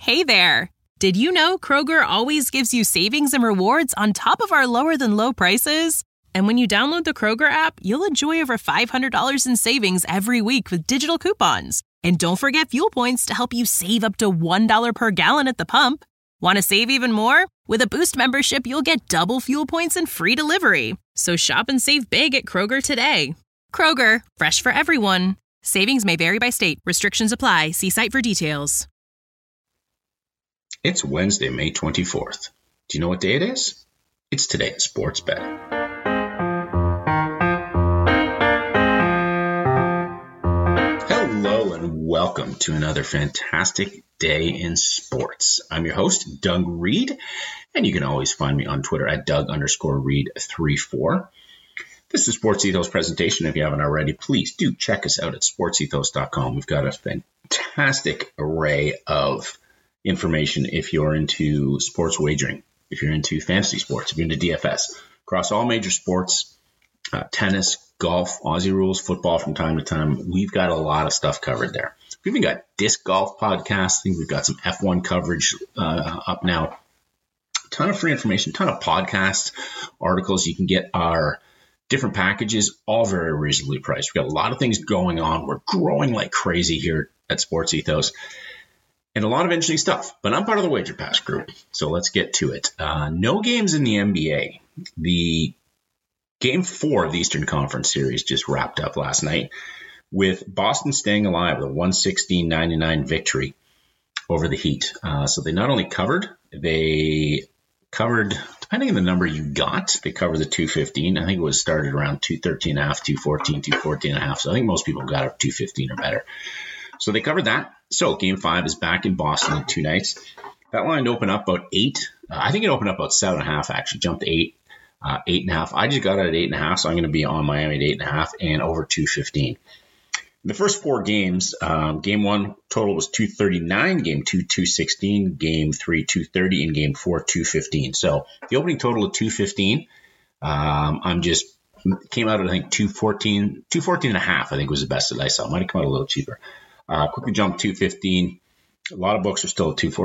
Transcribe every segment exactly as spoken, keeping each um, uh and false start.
Hey there! Did you know Kroger always gives you savings and rewards on top of our lower-than-low prices? And when you download the Kroger app, you'll enjoy over five hundred dollars in savings every week with digital coupons. And don't forget fuel points to help you save up to one dollar per gallon at the pump. Want to save even more? With a Boost membership, you'll get double fuel points and free delivery. So shop and save big at Kroger today. Kroger, fresh for everyone. Savings may vary by state. Restrictions apply. See site for details. It's Wednesday, May twenty-fourth. Do you know what day it is? It's today in sports betting. Hello and welcome to another fantastic day in sports. I'm your host, Doug Reed, and you can always find me on Twitter at Doug underscore Reed three four. This is Sports Ethos presentation. If you haven't already, please do check us out at sports ethos dot com. We've got a fantastic array of information if you're into sports wagering, if you're into fantasy sports, if you're into D F S, across all major sports, uh, tennis, golf, Aussie rules, football from time to time. We've got a lot of stuff covered there. We've even got disc golf podcasts. I think we've got some F one coverage uh, up now. Ton of free information, ton of podcasts, articles. You can get our different packages, all very reasonably priced. We've got a lot of things going on. We're growing like crazy here at Sports Ethos. And a lot of interesting stuff, but I'm part of the Wager Pass group, so let's get to it. Uh, no games in the N B A. The game four of the Eastern Conference Series just wrapped up last night with Boston staying alive with a one sixteen ninety-nine victory over the Heat. Uh, so they not only covered, they covered, depending on the number you got, they covered the two fifteen. I think it was started around two thirteen and a half, two fourteen, two fourteen and a half. So I think most people got it two fifteen or better. So they covered that. So game five is back in Boston in two nights. That line opened up about eight. Uh, I think it opened up about seven and a half, actually. Jumped to eight, uh, eight and a half. I just got it at eight and a half, so I'm going to be on Miami at eight and a half and over two fifteen. In the first four games, um, game one total was two thirty-nine, game two, two sixteen, game three, two thirty, and game four, two fifteen. So the opening total of two fifteen, um, I'm just came out at, I think, two fourteen, two fourteen and a half, I think was the best that I saw. Might have come out a little cheaper. Uh, quickly jumped two fifteen. A lot of books are still at two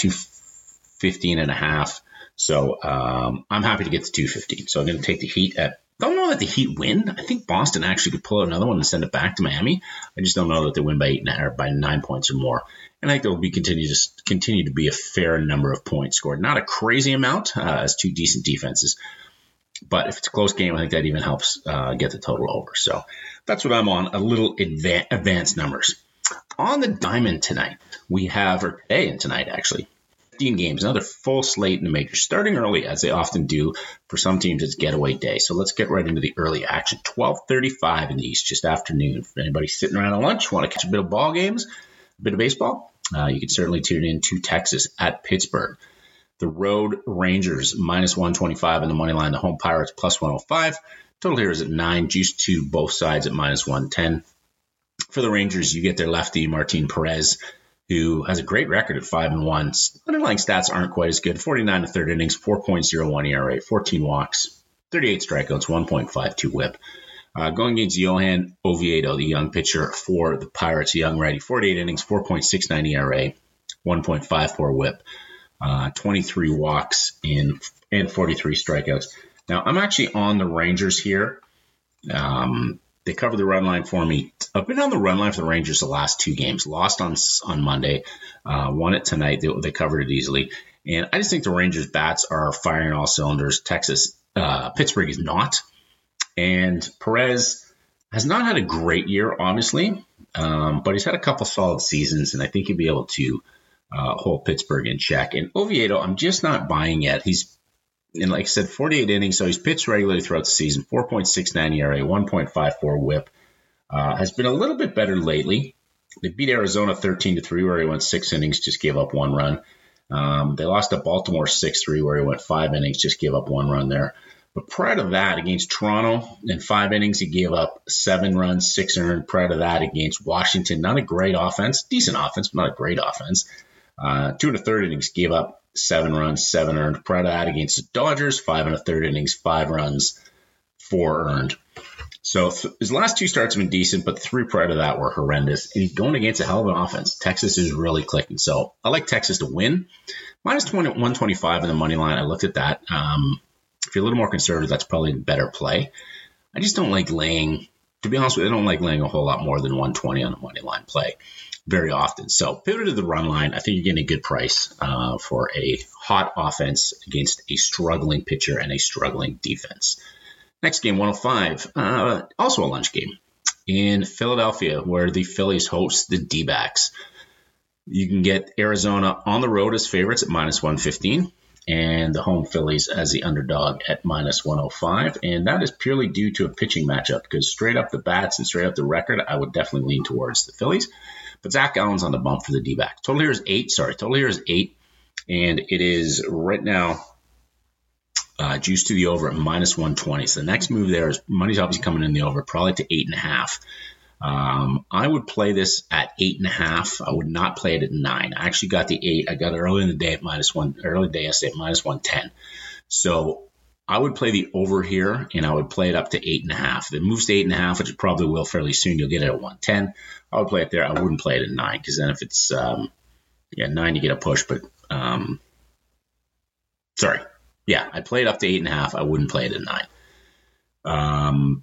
fifteen and a half. So um, I'm happy to get to two fifteen. So I'm going to take the Heat at, don't know that the Heat win. I think Boston actually could pull out another one and send it back to Miami. I just don't know that they win by eight and a half, or by nine points or more. And I think there will be continue to continue to be a fair number of points scored. Not a crazy amount, uh, as two decent defenses. But if it's a close game, I think that even helps uh, get the total over. So that's what I'm on, a little adva- advanced numbers. On the diamond tonight, we have, or today and tonight actually, fifteen games, another full slate in the majors, starting early as they often do. For some teams, it's getaway day. So let's get right into the early action. twelve thirty-five in the East, just afternoon. If anybody sitting around at lunch, want to catch a bit of ball games, a bit of baseball, uh, you can certainly tune in to Texas at Pittsburgh. The road Rangers, minus one twenty-five in the money line. The home Pirates, plus one oh five. Total here is at nine, juice to both sides at minus one ten. For the Rangers, you get their lefty, Martin Perez, who has a great record at five and one. Underlying stats aren't quite as good. forty-nine to third innings, four point oh one E R A, fourteen walks, thirty-eight strikeouts, one point five two whip. Uh, going against Johan Oviedo, the young pitcher for the Pirates, a young righty, forty-eight innings, four point six nine E R A, one point five four whip, uh, twenty-three walks in and forty-three strikeouts. Now, I'm actually on the Rangers here. Um, They covered the run line for me. I've been on the run line for the Rangers the last two games. Lost on on Monday, uh, won it tonight. They, they covered it easily. And I just think the Rangers' bats are firing all cylinders. Texas, uh, Pittsburgh is not. And Perez has not had a great year, obviously, um, but he's had a couple solid seasons, and I think he'll be able to uh, hold Pittsburgh in check. And Oviedo, I'm just not buying yet. He's And like I said, forty-eight innings, so he's pitched regularly throughout the season. four point six nine E R A, one point five four whip. Uh, has been a little bit better lately. They beat Arizona thirteen to three, where he went six innings, just gave up one run. Um, they lost to Baltimore six three, where he went five innings, just gave up one run there. But prior to that, against Toronto, in five innings, he gave up seven runs, six earned. Prior to that, against Washington, not a great offense. Decent offense, but not a great offense. Uh, two and a third innings, gave up seven runs, seven earned. Prior to that, against the Dodgers, five and a third innings, five runs, four earned. So th- his last two starts have been decent, but three prior to that were horrendous. And he's going against a hell of an offense. Texas is really clicking. So I like Texas to win. Minus one twenty-five in the money line. I looked at that. Um, if you're a little more conservative, that's probably a better play. I just don't like laying, to be honest with you, I don't like laying a whole lot more than one twenty on a money line play very often. So pivot to the run line. I think you're getting a good price uh, for a hot offense against a struggling pitcher and a struggling defense. Next game, one oh five, uh, also a lunch game in Philadelphia, where the Phillies host the D-backs. You can get Arizona on the road as favorites at minus one fifteen, and the home Phillies as the underdog at minus one oh five. And that is purely due to a pitching matchup, because straight up the bats and straight up the record, I would definitely lean towards the Phillies. But Zach Allen's on the bump for the D-backs. Total here is eight. Sorry, total here is eight. And it is right now Uh, juice to the over at minus one twenty. So the next move there is money's obviously coming in the over, probably to eight and a half. Um, I would play this at eight and a half. I would not play it at nine. I actually got the eight. I got it early in the day at minus one, early day yesterday at minus one ten. So I would play the over here, and I would play it up to eight and a half. If it moves to eight and a half, which it probably will fairly soon, you'll get it at one ten. I would play it there. I wouldn't play it at nine, because then if it's um, yeah nine, you get a push. But um, sorry. Yeah, I played up to eight and a half. I wouldn't play it at nine. Um,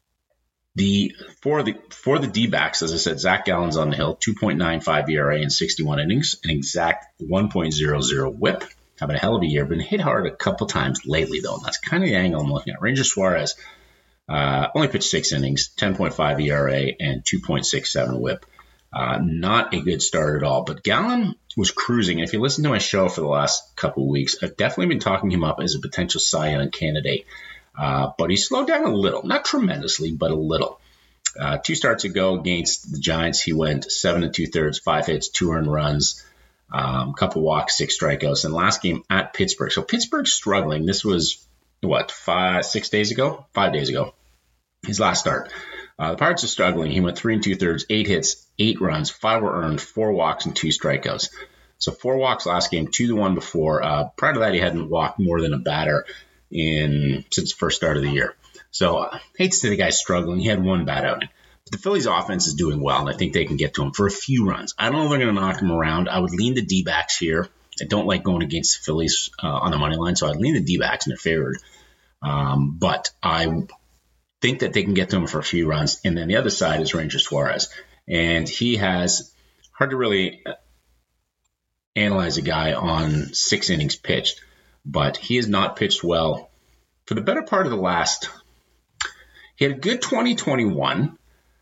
the for the for the D-backs, as I said, Zach Gallen's on the hill, two point nine five E R A in sixty-one innings, an exact one point oh oh whip. Having a hell of a year. Been hit hard a couple times lately, though, and that's kind of the angle I'm looking at. Ranger Suarez uh, only pitched six innings, ten point five E R A, and two point six seven whip. Uh, not a good start at all. But Gallen was cruising. And if you listen to my show for the last couple of weeks, I've definitely been talking him up as a potential Cy Young candidate. Uh, but he slowed down a little. Not tremendously, but a little. Uh, two starts ago against the Giants, he went seven and two-thirds, five hits, two earned runs, a um, couple walks, six strikeouts. And last game at Pittsburgh. So Pittsburgh's struggling. This was, what, five, six days ago? Five days ago. His last start. Uh, the Pirates are struggling. He went three and two-thirds, eight hits, eight runs, five were earned, four walks, and two strikeouts. So four walks last game, two the one before. Uh, prior to that, he hadn't walked more than a batter in since the first start of the year. So uh, hate to see the guy struggling. He had one bad outing. But the Phillies' offense is doing well, and I think they can get to him for a few runs. I don't know if they're going to knock him around. I would lean the D-backs here. I don't like going against the Phillies uh, on the money line, so I'd lean the D-backs in their favor. Um, but I think that they can get to him for a few runs. And then the other side is Ranger Suarez. And he has hard to really analyze a guy on six innings pitched, but he has not pitched well for the better part of the last. He had a good twenty twenty-one.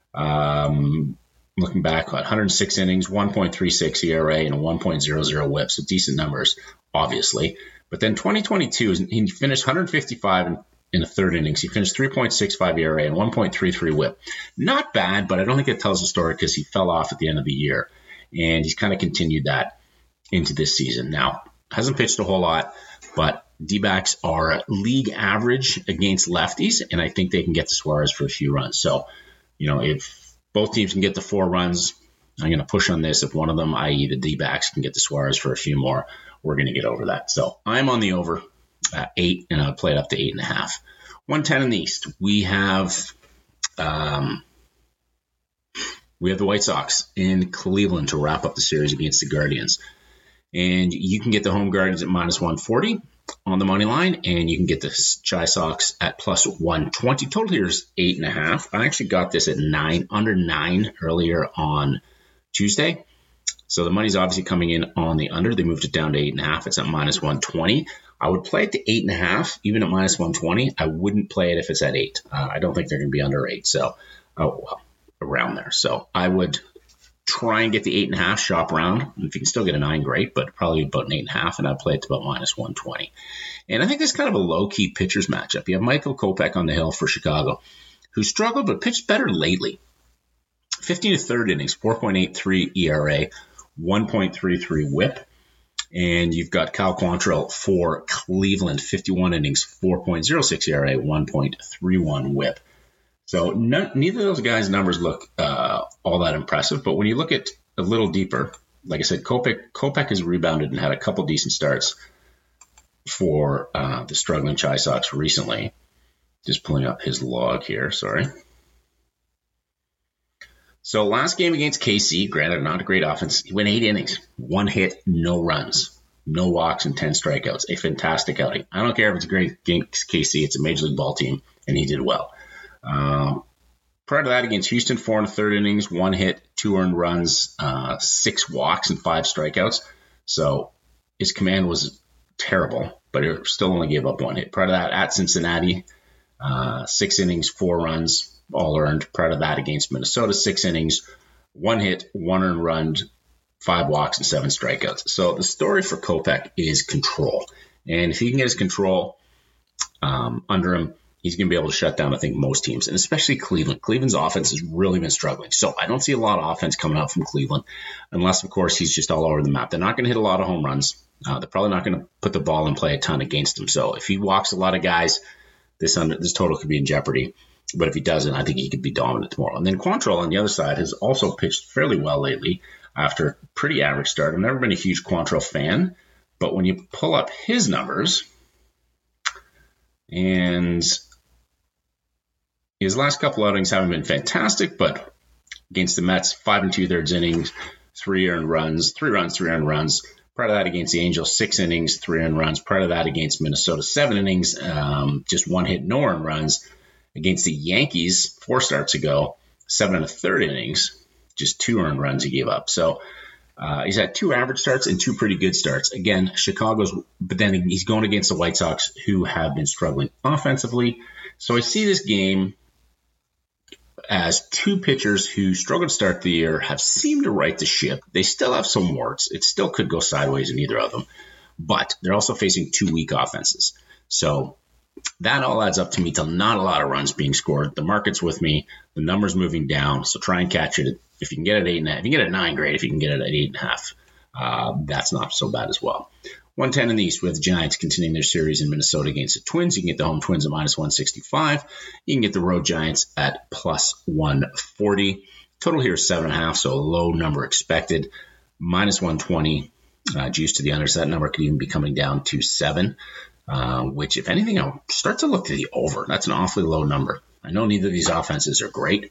Um, looking back, one hundred six innings, one point three six E R A, and a one point oh oh whip. So decent numbers, obviously. But then twenty twenty-two, he finished one hundred fifty-five in, in the third innings. He finished three point six five E R A and one point three three whip. Not bad, but I don't think it tells the story because he fell off at the end of the year. And he's kind of continued that into this season. Now, hasn't pitched a whole lot, but D-backs are league average against lefties, and I think they can get to Suarez for a few runs. So, you know, if both teams can get to four runs, I'm going to push on this. If one of them, that is the D-backs, can get to Suarez for a few more, we're going to get over that. So I'm on the over at eight, and I'll play it up to eight and a half. one ten in the East. We have um, we have the White Sox in Cleveland to wrap up the series against the Guardians. And you can get the home Guardians at minus one forty on the money line, and you can get the Chi Sox at plus one twenty. Total here is eight and a half. I actually got this at nine, under nine earlier on Tuesday. So the money's obviously coming in on the under. They moved it down to eight and a half. It's at minus one twenty. I would play it to eight and a half, even at minus one twenty. I wouldn't play it if it's at eight. Uh, I don't think they're going to be under eight. So, oh, well, around there. So I would try and get the eight and a half, shop around. If you can still get a nine, great, but probably about an eight and a half, and I'd play it to about minus one twenty. And I think this is kind of a low-key pitchers matchup. You have Michael Kopech on the hill for Chicago, who struggled but pitched better lately. fifteen to third innings, four point eight three E R A, one point three three whip. And you've got Kyle Quantrill for Cleveland, fifty-one innings, four point oh six E R A, one point three one whip. So no, neither of those guys' numbers look uh, all that impressive. But when you look at a little deeper, like I said, Kopech, Kopech has rebounded and had a couple decent starts for uh, the struggling Chi Sox recently. Just pulling up his log here, sorry. So last game against K C, granted not a great offense, he went eight innings, one hit, no runs, no walks, and ten strikeouts. A fantastic outing. I don't care if it's a great against K C, it's a Major League Ball team, and he did well. Um, prior to that, against Houston, four and a third innings, one hit, two earned runs, uh, six walks, and five strikeouts. So his command was terrible, but it still only gave up one hit. Prior to that, at Cincinnati, uh, six innings, four runs, all earned. Prior to that, against Minnesota, six innings, one hit, one earned run, five walks, and seven strikeouts. So the story for Kopech is control. And if he can get his control um, under him, he's going to be able to shut down, I think, most teams, and especially Cleveland. Cleveland's offense has really been struggling. So I don't see a lot of offense coming out from Cleveland unless, of course, he's just all over the map. They're not going to hit a lot of home runs. Uh, they're probably not going to put the ball in play a ton against him. So if he walks a lot of guys, this under, this total could be in jeopardy. But if he doesn't, I think he could be dominant tomorrow. And then Quantrill on the other side has also pitched fairly well lately after a pretty average start. I've never been a huge Quantrill fan, but when you pull up his numbers, and his last couple outings haven't been fantastic, but against the Mets, five and two thirds innings, three earned runs, three runs, three earned runs. Prior to that, against the Angels, six innings, three earned runs. Prior to that, against Minnesota, seven innings, um, just one hit, no earned runs. Against the Yankees, four starts ago, seven and a third innings, just two earned runs he gave up. So uh, he's had two average starts and two pretty good starts. Again, Chicago's, but then he's going against the White Sox, who have been struggling offensively. So I see this game as two pitchers who struggled to start the year have seemed to right the ship. They still have some warts. It still could go sideways in either of them, but they're also facing two weak offenses. So that all adds up to me to not a lot of runs being scored. The market's with me. The number's moving down. So try and catch it. If you can get it at eight and a half, if you can get it at nine, great. If you can get it at eight and a half, uh, that's not so bad as well. one ten in the East with the Giants continuing their series in Minnesota against the Twins. You can get the home Twins at minus one sixty-five. You can get the road Giants at plus one forty. Total here is seven and a half, so a low number expected. minus one twenty, uh, juice to the under. So that number could even be coming down to seven. Uh, which, if anything, I'll start to look to the over. That's an awfully low number. I know neither of these offenses are great,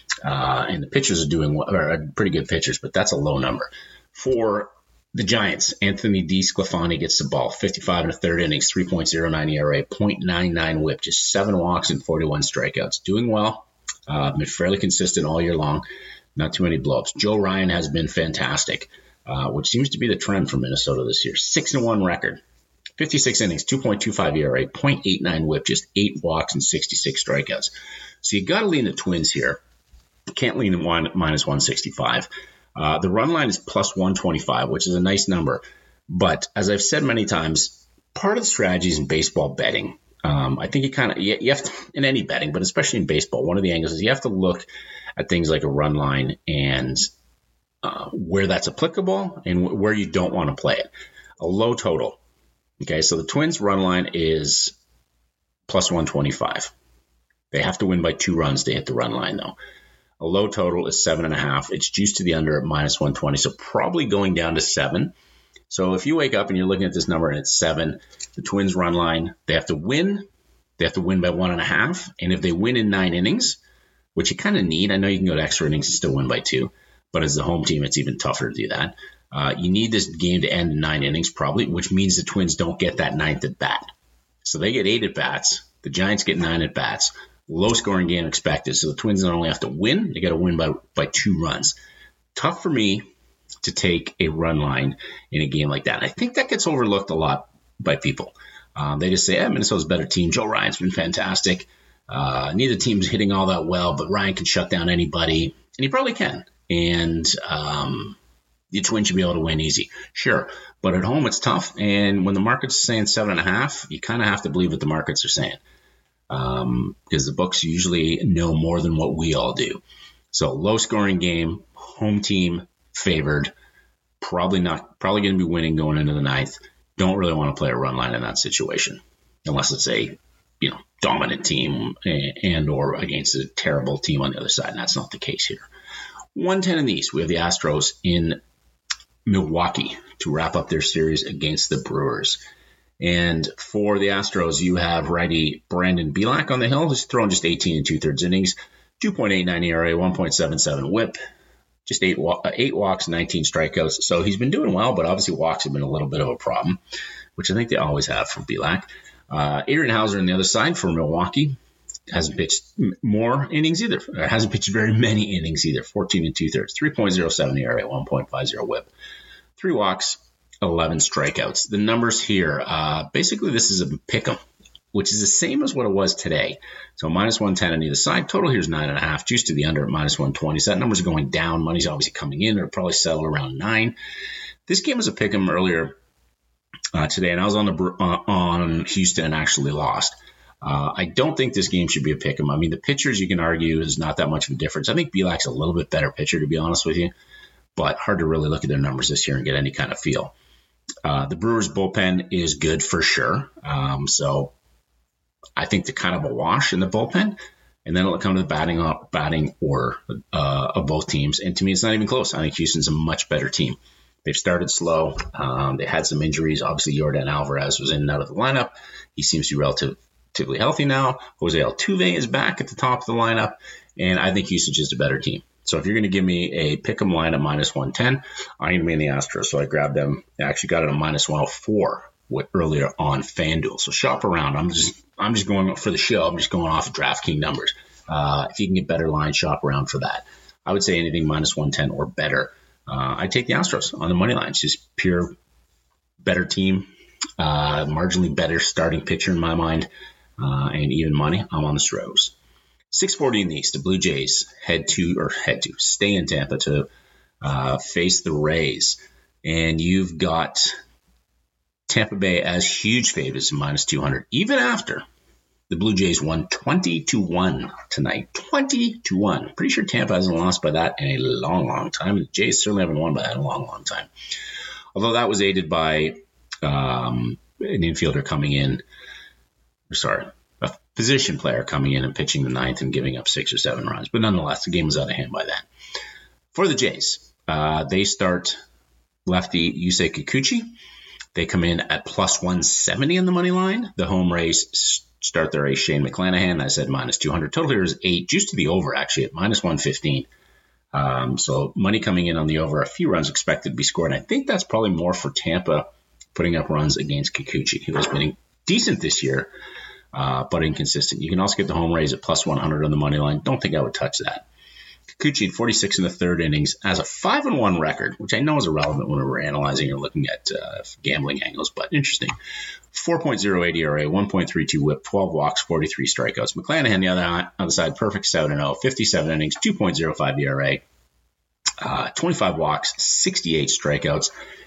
uh, and the pitchers are doing well, are pretty good pitchers, but that's a low number. For the Giants, Anthony DeSclafani gets the ball, fifty-five and a third innings, three point oh nine E R A, point point nine nine whip, just seven walks and forty-one strikeouts. Doing well, uh, been fairly consistent all year long, not too many blowups. Joe Ryan has been fantastic, uh, which seems to be the trend for Minnesota this year. six and one record. fifty-six innings, two point two five E R A, point point eight nine whip, just eight walks and sixty-six strikeouts. So you got to lean the Twins here. Can't lean in one, minus one sixty-five. Uh, the run line is plus one twenty-five, which is a nice number. But as I've said many times, part of the strategies in baseball betting, um, I think you kind of, you, you have to, in any betting, but especially in baseball, one of the angles is you have to look at things like a run line and uh, where that's applicable and w- where you don't want to play it. A low total. Okay, so the Twins' run line is plus one twenty-five. They have to win by two runs to hit the run line, though. A low total is seven and a half. It's juiced to the under at minus one twenty, so probably going down to seven. So if you wake up and you're looking at this number and it's seven, the Twins' run line, they have to win. They have to win by one and a half. And if they win in nine innings, which you kind of need, I know you can go to extra innings and still win by two, but as the home team, it's even tougher to do that. Uh, you need this game to end in nine innings probably, which means the Twins don't get that ninth at bat. So they get eight at bats. The Giants get nine at bats. Low scoring game expected. So the Twins not only have to win, they got to win by, by two runs. Tough for me to take a run line in a game like that. I think that gets overlooked a lot by people. Um, they just say, eh, Minnesota's a better team. Joe Ryan's been fantastic. Uh, neither team's hitting all that well, but Ryan can shut down anybody. And he probably can. And, um, the Twins should be able to win easy. Sure. But at home, it's tough. And when the market's saying seven and a half, you kind of have to believe what the markets are saying. Um, because the books usually know more than what we all do. So low scoring game, home team favored, probably not, probably going to be winning going into the ninth. Don't really want to play a run line in that situation unless it's a, you know, dominant team and or against a terrible team on the other side. And that's not the case here. one ten in the East, we have the Astros in Milwaukee to wrap up their series against the Brewers. And for the Astros, you have righty Brandon Bielak on the hill, who's thrown just eighteen and two-thirds innings, two point eight nine E R A, one point seven seven whip, just eight, eight walks, nineteen strikeouts. So he's been doing well, but obviously walks have been a little bit of a problem, which I think they always have for Bielak. Uh, Adrian Hauser on the other side for Milwaukee hasn't pitched more innings either. Or hasn't pitched very many innings either. fourteen and two-thirds, three point oh seven E R A, one point five oh whip, three walks, eleven strikeouts. The numbers here, uh, basically this is a pick'em, which is the same as what it was today. So minus one ten on either side. Total here is nine and a half. Juice to the under at minus one twenty. So that number's going down. Money's obviously coming in. It'll probably settle around nine. This game was a pick'em earlier uh, today, and I was on the uh, on Houston and actually lost. Uh, I don't think this game should be a pick'em. I mean, the pitchers you can argue is not that much of a difference. I think Bielak's a little bit better pitcher, to be honest with you, but hard to really look at their numbers this year and get any kind of feel. Uh, the Brewers bullpen is good for sure. Um, so I think they're kind of a wash in the bullpen. And then it'll come to the batting up, batting order uh, of both teams. And to me, it's not even close. I think Houston's a much better team. They've started slow. Um, they had some injuries. Obviously, Yordan Alvarez was in and out of the lineup. He seems to be relatively healthy now. Jose Altuve is back at the top of the lineup. And I think Houston's just a better team. So if you're going to give me a pick'em line at minus one ten, I'm going to be in the Astros. So I grabbed them. I actually got it at minus one oh four with, earlier on FanDuel. So shop around. I'm just I'm just going for the show. I'm just going off of DraftKings numbers. Uh, if you can get better lines, shop around for that. I would say anything minus one ten or better. Uh, I'd take the Astros on the money line. It's just pure better team, uh, marginally better starting pitcher in my mind, uh, and even money. I'm on the Stros. six forty in the East, the Blue Jays head to, or head to, stay in Tampa to uh, face the Rays. And you've got Tampa Bay as huge favorites in minus two hundred, even after the Blue Jays won twenty to one tonight. twenty to one. Pretty sure Tampa hasn't lost by that in a long, long time. The Jays certainly haven't won by that in a long, long time. Although that was aided by um, an infielder coming in, sorry, a position player coming in and pitching the ninth and giving up six or seven runs. But nonetheless, the game was out of hand by then. For the Jays, uh, they start lefty Yusei Kikuchi. They come in at plus one seventy on the money line. The home Rays start their ace Shane McClanahan. I said minus two hundred. Total here is eight. Juice to the over, actually, at minus one fifteen. Um, so money coming in on the over. A few runs expected to be scored. And I think that's probably more for Tampa putting up runs against Kikuchi, who has been decent this year. Uh, but inconsistent. You can also get the home Rays at plus one hundred on the money line. Don't think I would touch that. Kikuchi at forty-six in the third innings has a five and one record, which I know is irrelevant when we're analyzing or looking at uh, gambling angles, but interesting. four point oh eight E R A, one point three two whip, twelve walks, forty-three strikeouts. McClanahan, the other, other side, perfect seven and oh, fifty-seven innings, two point oh five E R A, uh, twenty-five walks, sixty-eight strikeouts,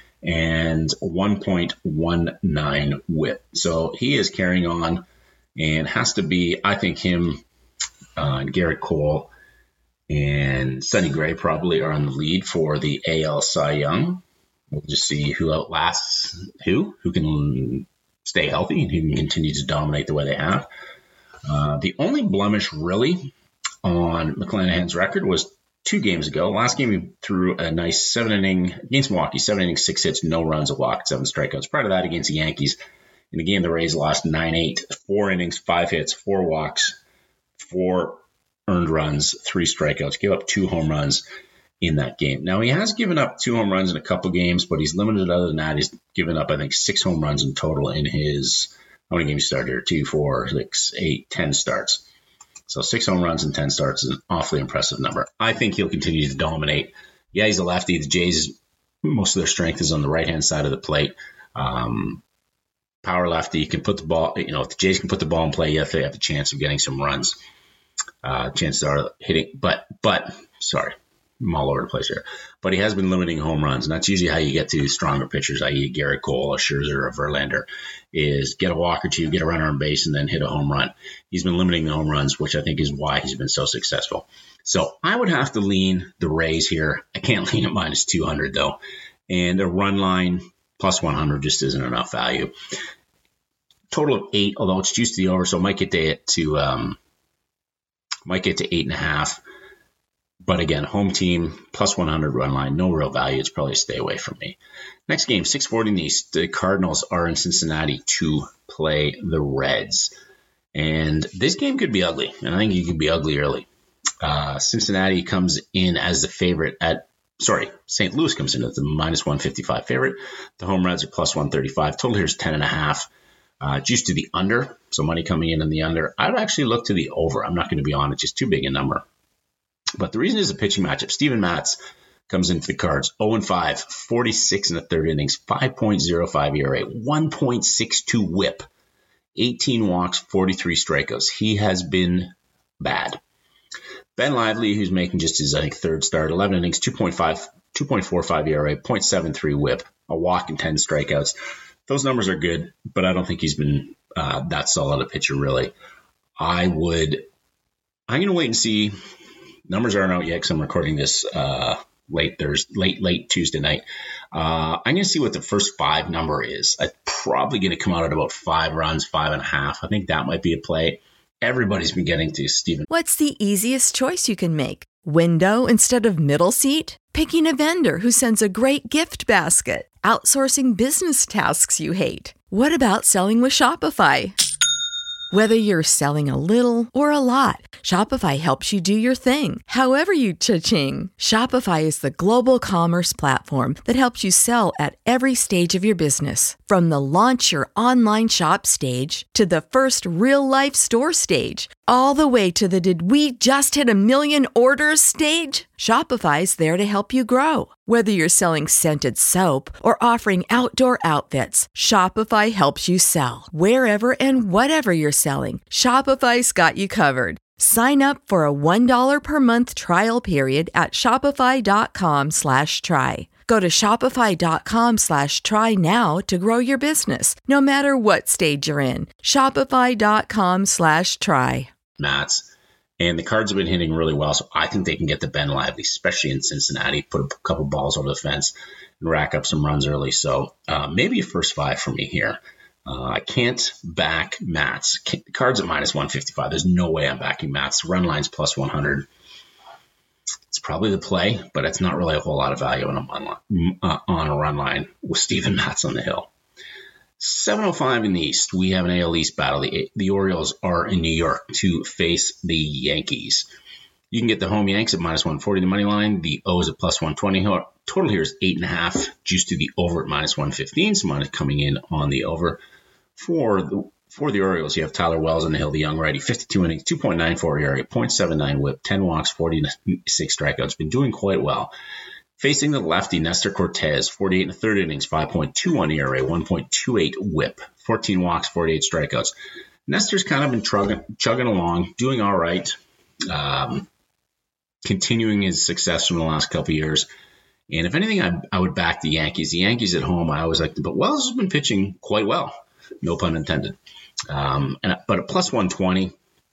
and one point one nine whip. So he is carrying on. And has to be, I think, him uh, and Garrett Cole and Sonny Gray probably are on the lead for the A L Cy Young. We'll just see who outlasts who, who can stay healthy and who can continue to dominate the way they have. Uh, the only blemish really on McClanahan's record was two games ago. Last game he threw a nice seven inning against Milwaukee, seven innings, six hits, no runs, a walk, seven strikeouts. Prior to that, against the Yankees, in the game, the Rays lost nine eight, four innings, five hits, four walks, four earned runs, three strikeouts, gave up two home runs in that game. Now, he has given up two home runs in a couple games, but he's limited other than that. He's given up, I think, six home runs in total in his, how many games he started here? Two, four, six, eight, ten starts. So six home runs and ten starts is an awfully impressive number. I think he'll continue to dominate. Yeah, he's a lefty. The Jays, most of their strength is on the right-hand side of the plate. Um, Power lefty, you can put the ball, you know, if the Jays can put the ball in play, yes, they have a chance of getting some runs. Uh, chances are hitting, but, but, sorry, I'm all over the place here. But he has been limiting home runs, and that's usually how you get to stronger pitchers, that is. Garrett Cole, a Scherzer, a Verlander, is get a walk or two, get a runner on base, and then hit a home run. He's been limiting the home runs, which I think is why he's been so successful. So I would have to lean the Rays here. I can't lean at minus two hundred, though. And a run line plus one hundred just isn't enough value. Total of eight, although it's juiced to the over, so might get to, to um, might get to eight and a half. But again, home team, plus one hundred run line, no real value. It's probably a stay away from me. Next game, six forty in the East. The Cardinals are in Cincinnati to play the Reds. And this game could be ugly, and I think it could be ugly early. Uh, Cincinnati comes in as the favorite at, sorry, Saint Louis comes in as the minus one fifty-five favorite. The home Reds are plus one thirty-five. Total here is ten and a half. Uh, juice to the under, so money coming in on the under. I'd actually look to the over. I'm not going to be on it, just too big a number. But the reason is a pitching matchup. Steven Matz comes into the Cards, oh and five, forty-six in the third innings, five point oh five E R A, one point six two whip, eighteen walks, forty-three strikeouts. He has been bad. Ben Lively, who's making just his, I think, third start, eleven innings, two point five, two point four five E R A, zero point seven three whip, a walk and ten strikeouts. Those numbers are good, but I don't think he's been uh, that solid a pitcher, really. I would, I'm going to wait and see. Numbers aren't out yet because I'm recording this uh, late Thursday, late, late Tuesday night. Uh, I'm going to see what the first five number is. I'm probably going to come out at about five runs, five and a half. I think that might be a play. Everybody's been getting to Steven. What's the easiest choice you can make? Window instead of middle seat? Picking a vendor who sends a great gift basket? Outsourcing business tasks you hate? What about selling with Shopify? Whether you're selling a little or a lot, Shopify helps you do your thing, however you cha-ching. Shopify is the global commerce platform that helps you sell at every stage of your business. From the launch your online shop stage to the first real-life store stage, all the way to the did we just hit a million orders stage. Shopify's there to help you grow. Whether you're selling scented soap or offering outdoor outfits, Shopify helps you sell. Wherever and whatever you're selling, Shopify's got you covered. Sign up for a one dollar per month trial period at shopify.com slash try. Go to shopify.com slash try now to grow your business, no matter what stage you're in. Shopify.com slash try. Mats. And the Cards have been hitting really well, so I think they can get to Ben Lively, especially in Cincinnati, put a couple balls over the fence and rack up some runs early. So uh, maybe a first five for me here. Uh, I can't back Mats. Cards at minus one fifty-five. There's no way I'm backing Mats. Run line's plus one hundred. It's probably the play, but it's not really a whole lot of value on a, run, uh, on a run line with Steven Matz on the hill. seven oh five in the East, we have an A L East battle. The, the Orioles are in New York to face the Yankees. You can get the home Yanks at minus one forty, the money line. The O's at plus one twenty. Total here is eight and a half. Juice to the over at minus one fifteen. So money coming in on the over. For the for the Orioles, you have Tyler Wells on the hill, the young righty, fifty-two innings, two point nine four E R A, zero point seven nine whip, ten walks, forty-six strikeouts. Been doing quite well. Facing the lefty, Nestor Cortez, forty-eight and a third innings, five point two one E R A, one point two eight whip, fourteen walks, forty-eight strikeouts. Nestor's kind of been chugging, chugging along, doing all right, um, continuing his success from the last couple of years. And if anything, I, I would back the Yankees. The Yankees at home, I always like them, but Wells has been pitching quite well, no pun intended. Um, and but at plus one twenty,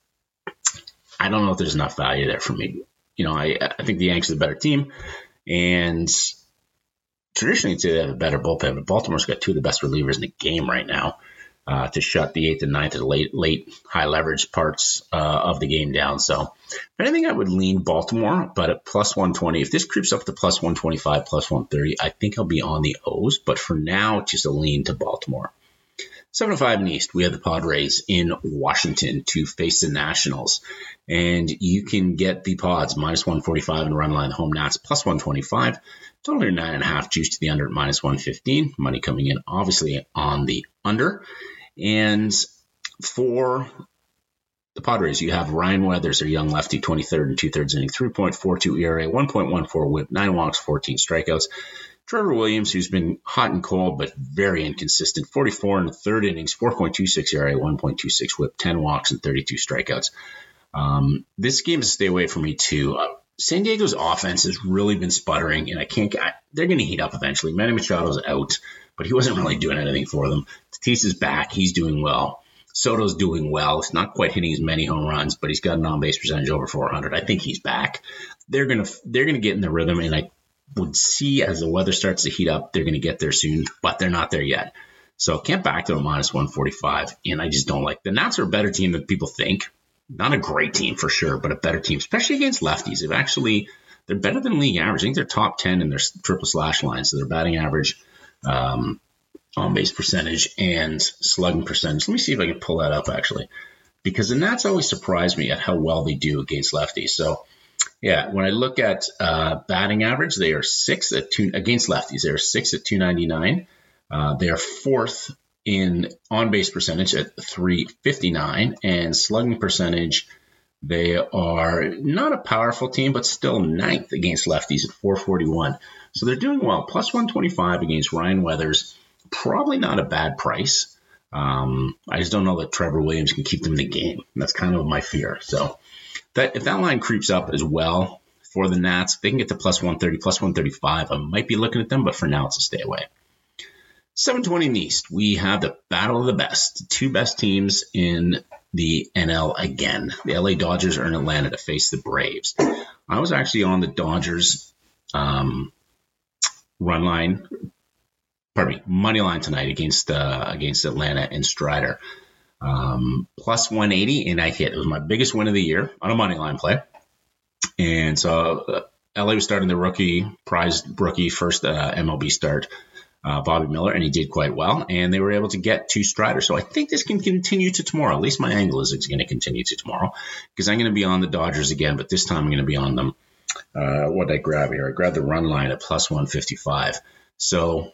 I don't know if there's enough value there for me. You know, I, I think the Yankees are the better team. And traditionally, they have a better bullpen, but Baltimore's got two of the best relievers in the game right now uh, to shut the eighth and ninth and late, late high leverage parts uh, of the game down. So, if anything, I would lean Baltimore, but at plus one twenty, if this creeps up to plus one twenty-five, plus one thirty, I think I'll be on the O's. But for now, just a lean to Baltimore. seven oh five in the East, we have the Padres in Washington to face the Nationals. And you can get the Pods minus one forty-five and run line, the home Nats plus one twenty-five. Total here nine and a half, juice to the under at minus one fifteen. Money coming in obviously on the under. And for the Padres, you have Ryan Weathers, their young lefty, twenty-third and two-thirds inning, three point four two E R A, one point one four whip, nine walks, fourteen strikeouts. Trevor Williams, who's been hot and cold, but very inconsistent, forty-four in the third innings, four point two six E R A, one point two six whip, ten walks, and thirty-two strikeouts. Um, this game is a stay away from me, too. Uh, San Diego's offense has really been sputtering, and I can't I, they're going to heat up eventually. Manny Machado's out, but he wasn't really doing anything for them. Tatis is back. He's doing well. Soto's doing well. He's not quite hitting as many home runs, but he's got an on-base percentage over four hundred. I think he's back. They're going to they're going to get in the rhythm, and I would see as the weather starts to heat up, they're going to get there soon, but they're not there yet. So can't back to a minus one forty-five, and I just don't like the Nats are a better team than people think. not a great team for sure, but a better team, especially against lefties. They've actually, they're better than league average. I think they're top ten in their triple slash line. So their batting average, um, on base percentage, and slugging percentage. Let me see if I can pull that up actually, because the Nats always surprise me at how well they do against lefties. So yeah, when I look at uh, batting average, they are sixth at two against lefties. They are sixth at two ninety-nine. Uh, they are fourth in on-base percentage at three fifty-nine, and slugging percentage, they are not a powerful team, but still ninth against lefties at four forty-one. So they're doing well. Plus one twenty-five against Ryan Weathers. Probably not a bad price. Um, I just don't know that Trevor Williams can keep them in the game. That's kind of my fear. So that if that line creeps up as well for the Nats, if they can get to plus one thirty, plus one thirty-five, I might be looking at them, but for now it's a stay away. seven twenty in the East, we have the battle of the best. The two best teams in the N L again. The L A Dodgers are in Atlanta to face the Braves. I was actually on the Dodgers um, run line, pardon me, money line tonight against uh, against Atlanta and Strider. Um, plus one eighty, and I hit. It was my biggest win of the year on a money line play. And so uh, L A was starting the rookie, prized rookie, first uh, M L B start, uh, Bobby Miller, and he did quite well. And they were able to get to Strider. So I think this can continue to tomorrow. At least my angle is it's going to continue to tomorrow, because I'm going to be on the Dodgers again, but this time I'm going to be on them. Uh, what did I grab here? I grabbed the run line at plus one fifty-five. So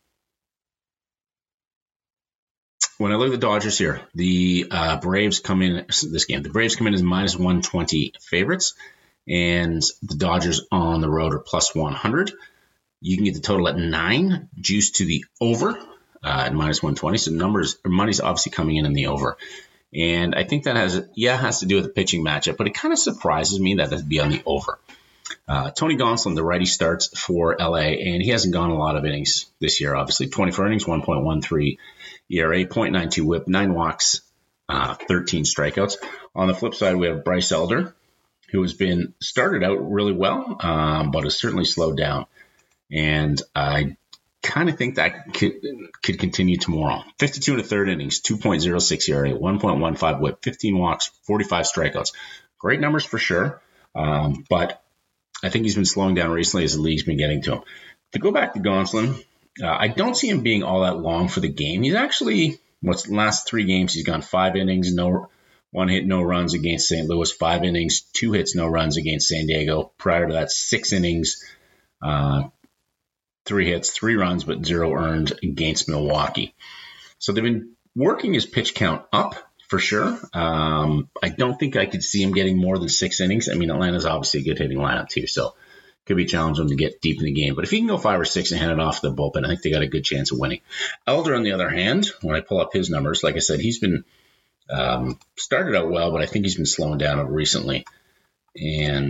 when I look at the Dodgers here, the uh, Braves come in this game. The Braves come in as minus one twenty favorites, and the Dodgers on the road are plus one hundred. You can get the total at nine, juice to the over uh, at minus one twenty. So numbers, or money's obviously coming in in the over. And I think that has, yeah, has to do with the pitching matchup, but it kind of surprises me that it'd be on the over. Uh, Tony Gonsolin, the righty, starts for L A, and he hasn't gone a lot of innings this year, obviously. twenty-four innings, one point one three E R A, point nine two whip, nine walks, uh, thirteen strikeouts. On the flip side, we have Bryce Elder, who has been started out really well, um, but has certainly slowed down. And I kind of think that could, could continue tomorrow. fifty-two and a third innings, two point oh six E R A, one point one five whip, fifteen walks, forty-five strikeouts. Great numbers for sure, um, but I think he's been slowing down recently as the league's been getting to him. To go back to Gonsolin, uh, I don't see him being all that long for the game. He's actually, what's the last three games, he's gone five innings, no one hit, no runs against Saint Louis, five innings, two hits, no runs against San Diego. Prior to that, six innings, uh, three hits, three runs, but zero earned against Milwaukee. So they've been working his pitch count up for sure. Um, I don't think I could see him getting more than six innings. I mean, Atlanta's obviously a good hitting lineup too, so could be challenging to get deep in the game. But if he can go five or six and hand it off the bullpen, I think they got a good chance of winning. Elder, on the other hand, when I pull up his numbers, like I said, he's been um, started out well, but I think he's been slowing down recently. And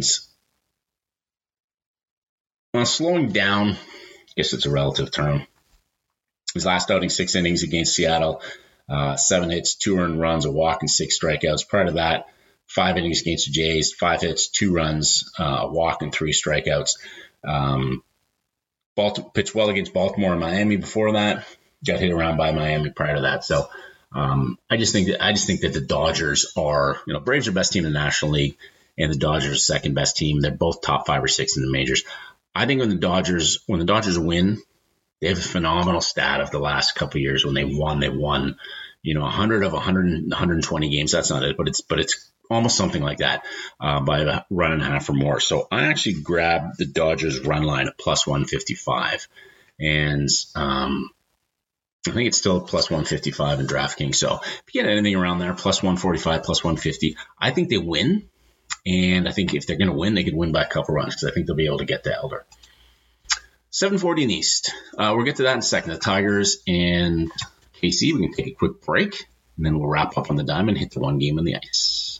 well, slowing down, I guess it's a relative term. His last outing, six innings against Seattle, uh, seven hits, two earned runs, a walk, and six strikeouts. Prior to that, five innings against the Jays, five hits, two runs, uh, a walk, and three strikeouts. Um, Baltimore, pitched well against Baltimore and Miami before that. Got hit around by Miami prior to that. So um, I just think that I just think that the Dodgers are, you know, Braves are best team in the National League, and the Dodgers are second best team. They're both top five or six in the majors. I think when the Dodgers when the Dodgers win, they have a phenomenal stat of the last couple of years. When they won, they won, you know, one hundred of one hundred, one hundred twenty games. That's not it, but it's but it's almost something like that uh, by a run and a half or more. So I actually grabbed the Dodgers run line at plus one fifty-five, and um, I think it's still plus one fifty-five in DraftKings. So if you get anything around there, plus one forty-five, plus one fifty, I think they win. And I think if they're going to win, they could win by a couple runs, because I think they'll be able to get to Elder. seven forty in the East. Uh, we'll get to that in a second. The Tigers and K C. We can take a quick break, and then we'll wrap up on the diamond, hit the one game on the ice.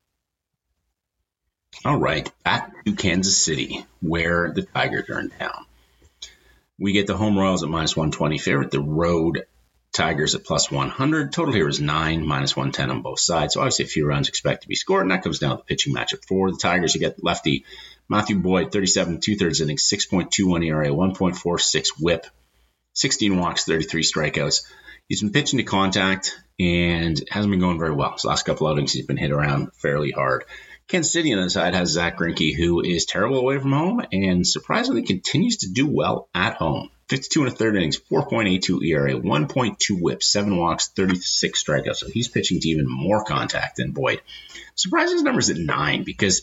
All right, back to Kansas City, where the Tigers are in town. We get the home Royals at minus one twenty favorite. The road Tigers at plus one hundred. Total here is nine, minus one ten on both sides. So obviously a few runs expect to be scored, and that comes down to the pitching matchup. For the Tigers, you get lefty Matthew Boyd, thirty-seven, two-thirds innings, six point two one E R A, one point four six whip, sixteen walks, thirty-three strikeouts. He's been pitching to contact and hasn't been going very well. His last couple outings, he's been hit around fairly hard. Kansas City on the side has Zach Greinke, who is terrible away from home and surprisingly continues to do well at home. fifty-two and a third innings, four point eight two E R A, one point two whip, seven walks, thirty-six strikeouts. So he's pitching to even more contact than Boyd. Surprising his numbers at nine because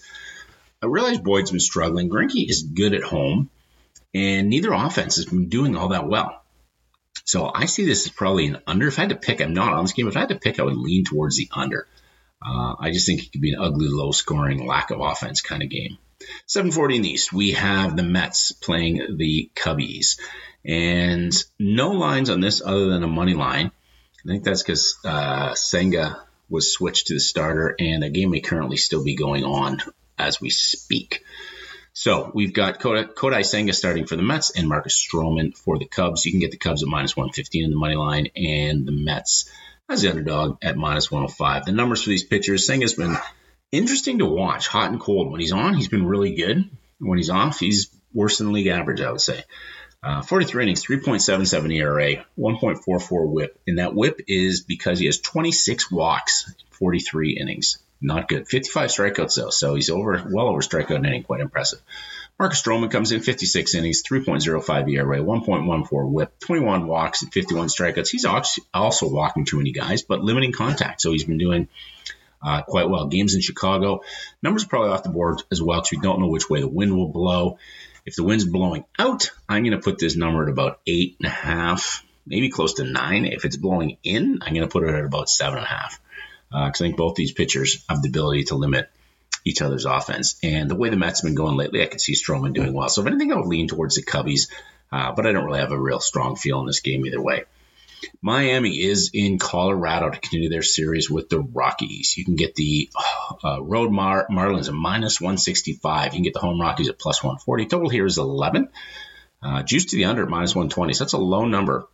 I realize Boyd's been struggling. Greinke is good at home, and neither offense has been doing all that well. So I see this as probably an under. If I had to pick, I'm not on this game. If I had to pick, I would lean towards the under. Uh, I just think it could be an ugly, low-scoring, lack of offense kind of game. seven forty in the East, we have the Mets playing the Cubbies. And no lines on this other than a money line. I think that's because uh, Senga was switched to the starter, and the game may currently still be going on as we speak. So we've got Kodai, Kodai Senga starting for the Mets and Marcus Stroman for the Cubs. You can get the Cubs at minus one fifteen in the money line and the Mets as the underdog at minus one oh five. The numbers for these pitchers, Senga's been interesting to watch, hot and cold. When he's on, he's been really good. When he's off, he's worse than league average, I would say. Uh, forty-three innings, three point seven seven E R A, one point four four whip. And that whip is because he has twenty-six walks in forty-three innings. Not good. fifty-five strikeouts, though, so he's over, well over strikeout an inning. Quite impressive. Marcus Stroman comes in, fifty-six innings, three point oh five E R A, one point one four whip, twenty-one walks and fifty-one strikeouts. He's also walking too many guys, but limiting contact, so he's been doing uh, quite well. Games in Chicago. Numbers are probably off the board as well because we don't know which way the wind will blow. If the wind's blowing out, I'm going to put this number at about eight and a half, maybe close to nine. If it's blowing in, I'm going to put it at about seven and a half. Because uh, I think both these pitchers have the ability to limit each other's offense. And the way the Mets have been going lately, I could see Stroman doing well. So if anything, I would lean towards the Cubbies. Uh, but I don't really have a real strong feel in this game either way. Miami is in Colorado to continue their series with the Rockies. You can get the uh, Road Mar- Marlins at minus one sixty-five. You can get the home Rockies at plus one forty. Total here is eleven. Uh, juice to the under at minus one twenty. So that's a low number.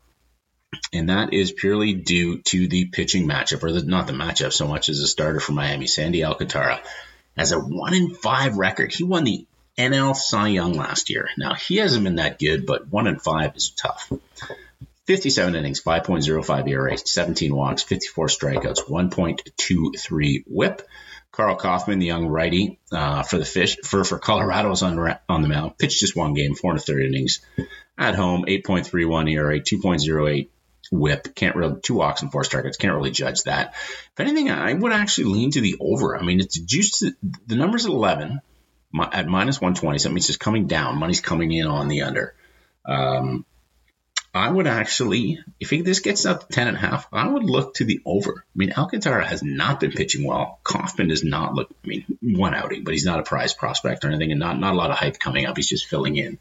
And that is purely due to the pitching matchup, or the, not the matchup so much as a starter for Miami. Sandy Alcantara has a one in five record. He won the N L Cy Young last year. Now, he hasn't been that good, but one in five is tough. fifty-seven innings, five point oh five E R A, seventeen walks, fifty-four strikeouts, one point two three whip. Carl Kaufman, the young righty uh, for the fish for, for Colorado's on, on the mound, pitched just one game, four and a third innings. At home, eight point three one E R A, two point oh eight whip. Can't really, two walks and four strikeouts. Can't really judge that. If anything, I would actually lean to the over. I mean, it's juiced. The number's at eleven at minus one twenty. So that means it's coming down. Money's coming in on the under. Um, I would actually, if this gets up to ten and a half, I would look to the over. I mean, Alcantara has not been pitching well. Kaufman does not look, I mean, one outing, but he's not a prize prospect or anything, and not, not a lot of hype coming up. He's just filling in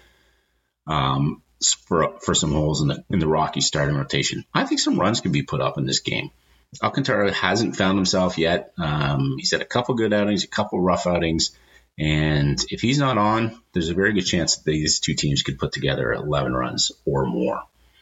um, for for some holes in the in the Rockies starting rotation. I think some runs can be put up in this game. Alcantara hasn't found himself yet. Um, he's had a couple good outings, a couple rough outings. And if he's not on, there's a very good chance that these two teams could put together eleven runs or more.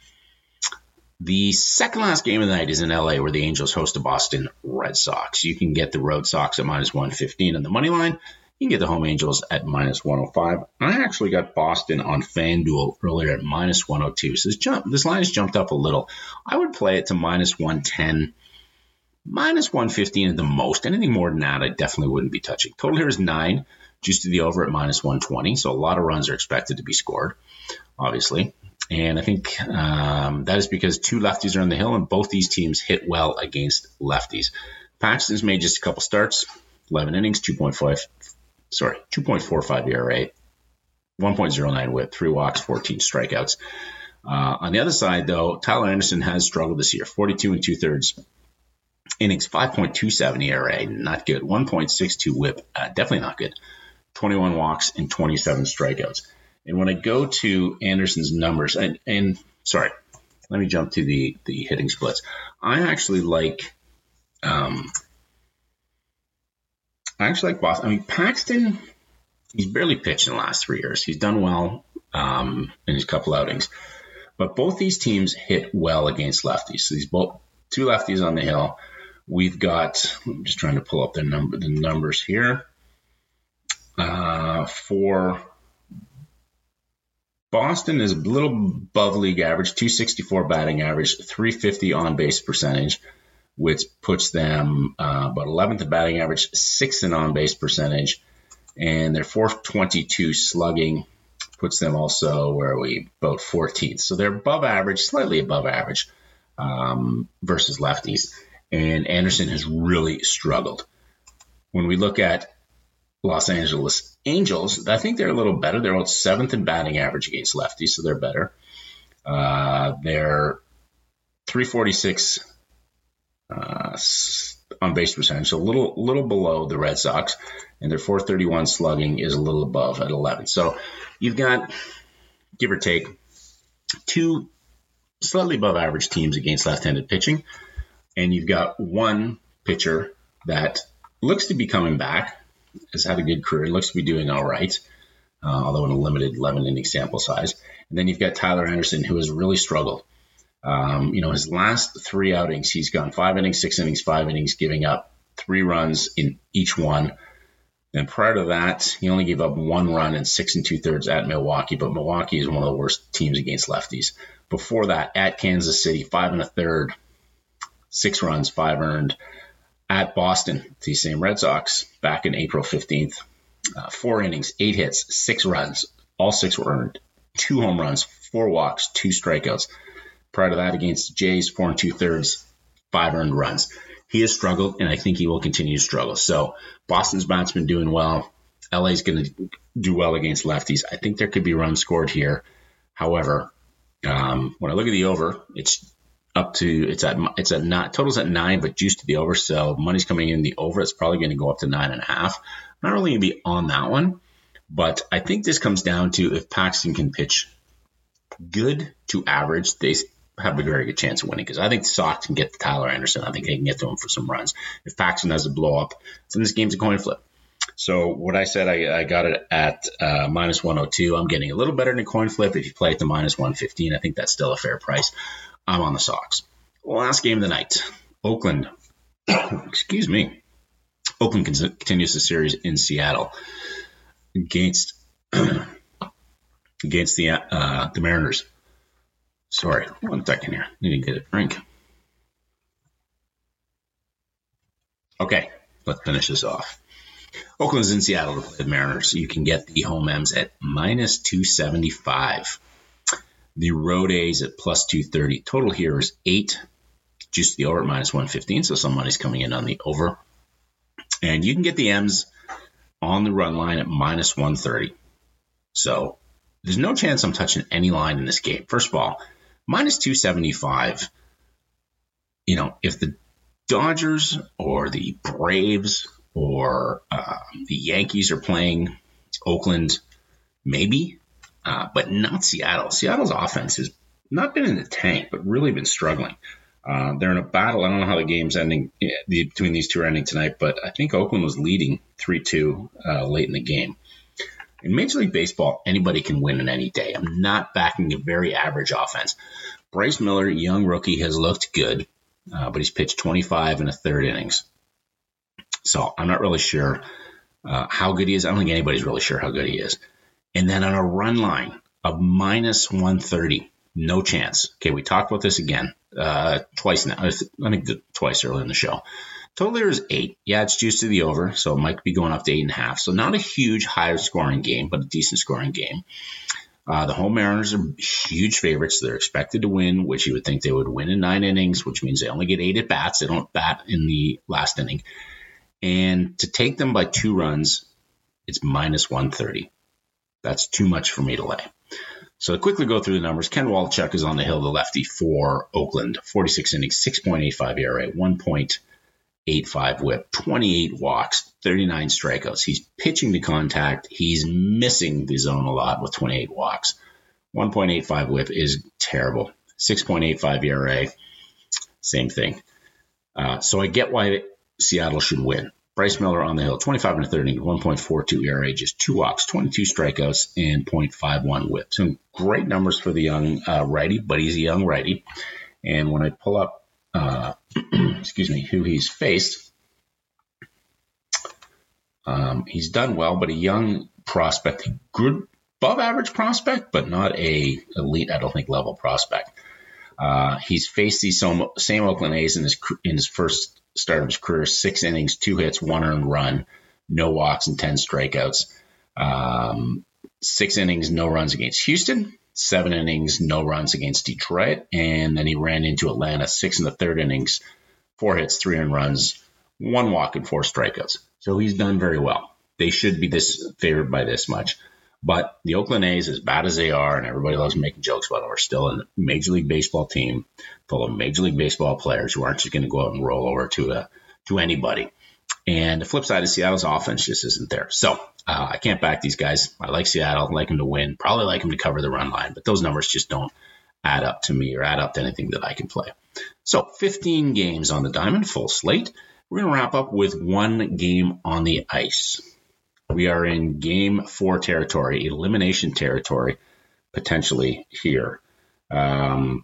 The second last game of the night is in L A, where the Angels host the Boston Red Sox. You can get the Road Sox at minus one fifteen on the money line. You can get the home Angels at minus one oh five. I actually got Boston on FanDuel earlier at minus one oh two. So this, jump, this line has jumped up a little. I would play it to minus one ten. minus one fifteen at the most. Anything more than that, I definitely wouldn't be touching. Total here is nine. Juice to the over at minus one twenty. So a lot of runs are expected to be scored, obviously. And I think um, that is because two lefties are on the hill, and both these teams hit well against lefties. Paxton's made just a couple starts, eleven innings, two point five, sorry, two point four five E R A, one point oh nine whip, three walks, fourteen strikeouts. Uh, on the other side, though, Tyler Anderson has struggled this year, forty-two and two-thirds innings, five point two seven E R A, not good, one point six two whip, uh, definitely not good. twenty-one walks and twenty-seven strikeouts. And when I go to Anderson's numbers, and, and sorry, let me jump to the, the hitting splits. I actually like, um, I actually like Boston. I mean, Paxton, he's barely pitched in the last three years. He's done well um, in his couple outings. But both these teams hit well against lefties. So these both two lefties on the hill. We've got, I'm just trying to pull up the number, the numbers here. Uh, for Boston is a little above league average, two sixty-four batting average, three fifty on-base percentage, which puts them uh, about eleventh in batting average, sixth in on-base percentage, and their four twenty-two slugging puts them also, where are we, about fourteenth. So they're above average, slightly above average um, versus lefties. And Anderson has really struggled. When we look at Los Angeles Angels, I think they're a little better. They're about seventh in batting average against lefties, so they're better. Uh, they're three forty-six uh, on base percentage, so a little, little below the Red Sox, and their four thirty-one slugging is a little above at eleven. So you've got, give or take, two slightly above average teams against left-handed pitching, and you've got one pitcher that looks to be coming back, has had a good career, looks to be doing all right, uh, although in a limited eleven inning sample size. And then you've got Tyler Anderson, who has really struggled. Um, you know, his last three outings, he's gone five innings, six innings, five innings, giving up three runs in each one. And prior to that, he only gave up one run in six and two thirds at Milwaukee, but Milwaukee is one of the worst teams against lefties. Before that, at Kansas City, five and a third, six runs, five earned. At Boston, the same Red Sox, back in April fifteenth, uh, four innings, eight hits, six runs, all six were earned, two home runs, four walks, two strikeouts. Prior to that, against the Jays, four and two thirds, five earned runs. He has struggled, and I think he will continue to struggle. So Boston's bat's been doing well. L A's going to do well against lefties. I think there could be runs scored here. However, um, when I look at the over, it's up to it's at it's at not totals at nine, but juiced to the over. So money's coming in the over. It's probably going to go up to nine and a half. I'm not really going to be on that one, but I think this comes down to if Paxton can pitch good to average, they have a very good chance of winning, because I think the Sox can get to Tyler Anderson. I think they can get to him for some runs. If Paxton has a blow up, then this game's a coin flip. So what I said, I, I got it at uh, minus one oh two. I'm getting a little better than a coin flip. If you play it to minus one fifteen, I think that's still a fair price. I'm on the Sox. Last game of the night, Oakland. Excuse me. Oakland continues the series in Seattle against against the uh, the Mariners. Sorry, one second here. Need to get a drink. Okay, let's finish this off. Oakland's in Seattle to play the Mariners. You can get the home M's at minus two seventy-five. The road A's at plus two thirty. Total here is eight. Juice the over at minus one fifteen, so some money's coming in on the over. And you can get the M's on the run line at minus one thirty. So there's no chance I'm touching any line in this game. First of all, minus two seventy-five, you know, if the Dodgers or the Braves or uh, the Yankees are playing Oakland, maybe, uh, but not Seattle. Seattle's offense has not been in the tank, but really been struggling. Uh, they're in a battle. I don't know how the game's ending between these two are ending tonight, but I think Oakland was leading three two uh, late in the game. In Major League Baseball, anybody can win in any day. I'm not backing a very average offense. Bryce Miller, young rookie, has looked good, uh, but he's pitched twenty-five and a third innings. So I'm not really sure uh, how good he is. I don't think anybody's really sure how good he is. And then on a run line of minus one thirty, no chance. Okay, we talked about this again uh, twice now. I think twice earlier in the show. Total here is eight. Yeah, it's juiced to the over, so it might be going up to eight and a half. So not a huge high scoring game, but a decent scoring game. Uh, the home Mariners are huge favorites. They're expected to win, which you would think they would win in nine innings, which means they only get eight at bats. They don't bat in the last inning. And to take them by two runs, it's minus one thirty. That's too much for me to lay. So to quickly go through the numbers, Ken Waldichuk is on the hill, the lefty for Oakland. forty-six innings, six point eight five E R A, one point eight five whip, twenty-eight walks, thirty-nine strikeouts. He's pitching to contact. He's missing the zone a lot with twenty-eight walks. one point eight five whip is terrible. six point eight five E R A, same thing. Uh, so I get why Seattle should win. Bryce Miller on the hill, twenty-five and a third inning, one point four two E R A, just two walks, twenty-two strikeouts, and point five one whip. Some great numbers for the young uh, righty, but he's a young righty. And when I pull up, uh, excuse me, who he's faced, um, he's done well, but a young prospect, good above average prospect, but not a elite, I don't think, level prospect. Uh, he's faced these same, same Oakland A's in his in his first start of his career: six innings, two hits, one earned run, no walks, and ten strikeouts. Um, six innings, no runs against Houston. Seven innings, no runs against Detroit, and then he ran into Atlanta. Six in the third innings, four hits, three earned runs, one walk, and four strikeouts. So he's done very well. They should be this favored by this much. But the Oakland A's, as bad as they are, and everybody loves making jokes about them, are still a Major League Baseball team full of Major League Baseball players who aren't just going to go out and roll over to a, to anybody. And the flip side is Seattle's offense just isn't there. So uh, I can't back these guys. I like Seattle, I like them to win, probably like them to cover the run line, but those numbers just don't add up to me or add up to anything that I can play. So fifteen games on the diamond, full slate. We're going to wrap up with one game on the ice. We are in game four territory, elimination territory, potentially here. Um,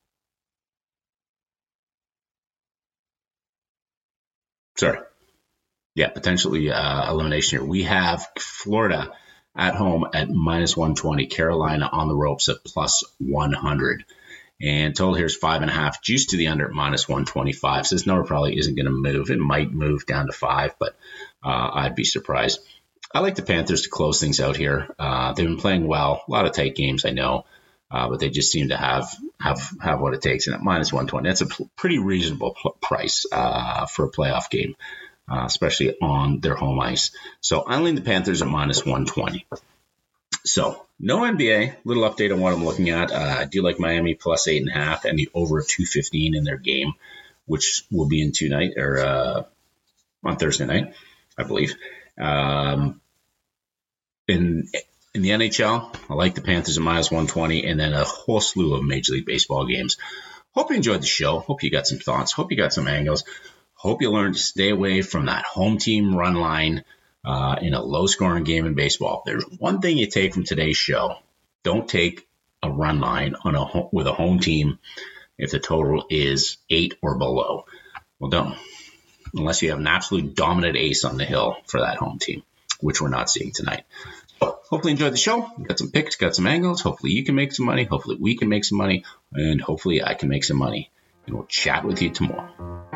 sorry. Yeah, potentially uh, elimination here. We have Florida at home at minus one twenty, Carolina on the ropes at plus one hundred. And total here is five and a half, juice to the under at minus one twenty-five. So this number probably isn't going to move. It might move down to five, but uh, I'd be surprised. I like the Panthers to close things out here. Uh, they've been playing well. A lot of tight games, I know, uh, but they just seem to have have have what it takes. And at minus one twenty, that's a p- pretty reasonable p- price uh, for a playoff game, uh, especially on their home ice. So I lean the Panthers at minus one twenty. So no N B A. Little update on what I'm looking at. Uh, I do like Miami plus eight and a half and the over two fifteen in their game, which will be in two night or uh, on Thursday night, I believe. Um, in in the N H L, I like the Panthers at minus one twenty, and then a whole slew of Major League Baseball games. Hope you enjoyed the show. Hope you got some thoughts. Hope you got some angles. Hope you learned to stay away from that home team run line uh, in a low-scoring game in baseball. There's one thing you take from today's show: don't take a run line on a ho- with a home team if the total is eight or below. Well, don't. Unless you have an absolute dominant ace on the hill for that home team, which we're not seeing tonight. So hopefully you enjoyed the show. Got some picks, got some angles. Hopefully you can make some money. Hopefully we can make some money. And hopefully I can make some money. And we'll chat with you tomorrow.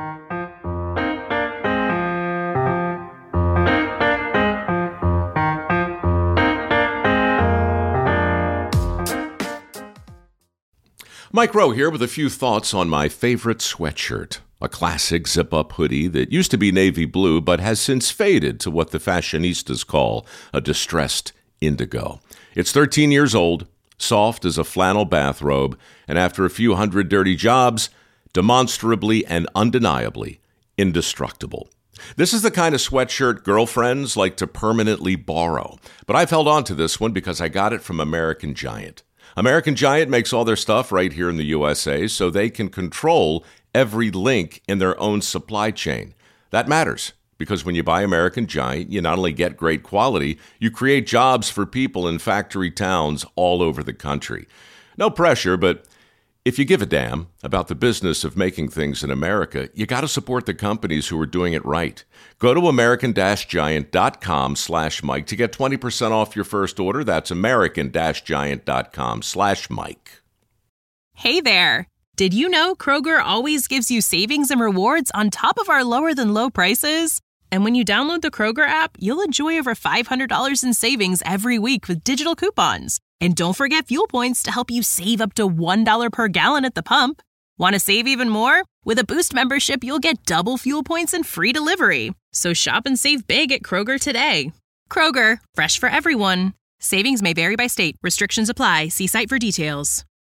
Mike Rowe here with a few thoughts on my favorite sweatshirt. A classic zip-up hoodie that used to be navy blue but has since faded to what the fashionistas call a distressed indigo. It's thirteen years old, soft as a flannel bathrobe, and after a few hundred dirty jobs, demonstrably and undeniably indestructible. This is the kind of sweatshirt girlfriends like to permanently borrow, but I've held on to this one because I got it from American Giant. American Giant makes all their stuff right here in the U S A so they can control every link in their own supply chain. That matters because when you buy American Giant, you not only get great quality, you create jobs for people in factory towns all over the country. No pressure, but if you give a damn about the business of making things in America, you got to support the companies who are doing it right. Go to american-giant.com slash Mike to get twenty percent off your first order. That's american-giant.com slash Mike. Hey there. Did you know Kroger always gives you savings and rewards on top of our lower-than-low prices? And when you download the Kroger app, you'll enjoy over five hundred dollars in savings every week with digital coupons. And don't forget fuel points to help you save up to one dollar per gallon at the pump. Want to save even more? With a Boost membership, you'll get double fuel points and free delivery. So shop and save big at Kroger today. Kroger, fresh for everyone. Savings may vary by state. Restrictions apply. See site for details.